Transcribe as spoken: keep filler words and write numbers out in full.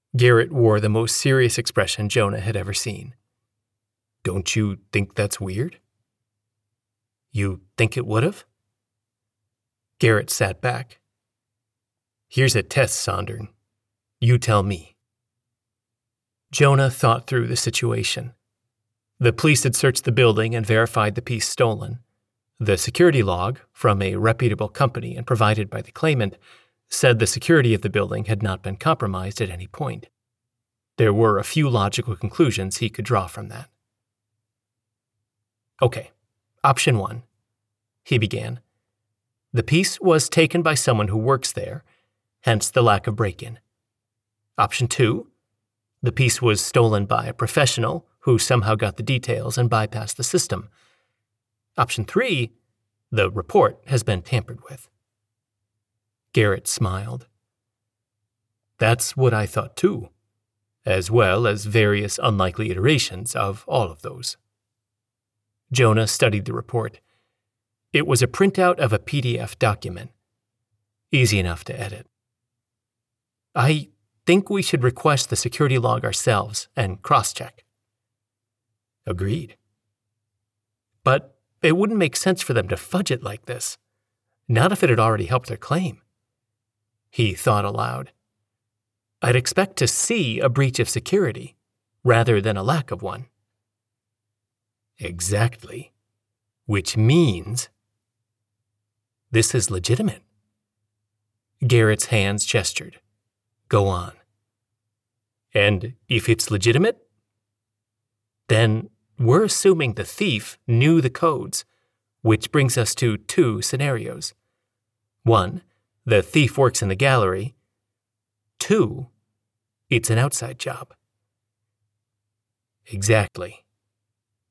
Garrett wore the most serious expression Jonah had ever seen. Don't you think that's weird? You think it would've? Garrett sat back. Here's a test, Sondern. You tell me. Jonah thought through the situation. The police had searched the building and verified the piece stolen. The security log, from a reputable company and provided by the claimant, said the security of the building had not been compromised at any point. There were a few logical conclusions he could draw from that. Okay, option one. He began. The piece was taken by someone who works there, hence the lack of break-in. Option two. The piece was stolen by a professional who somehow got the details and bypassed the system. Option three. The report has been tampered with. Garrett smiled. That's what I thought too, as well as various unlikely iterations of all of those. Jonah studied the report. It was a printout of a P D F document. Easy enough to edit. I think we should request the security log ourselves and cross-check. Agreed. But it wouldn't make sense for them to fudge it like this. Not if it had already helped their claim. He thought aloud. I'd expect to see a breach of security, rather than a lack of one. Exactly. Which means this is legitimate. Garrett's hands gestured. Go on. And if it's legitimate, then we're assuming the thief knew the codes, which brings us to two scenarios. One, the thief works in the gallery. Two, it's an outside job. Exactly.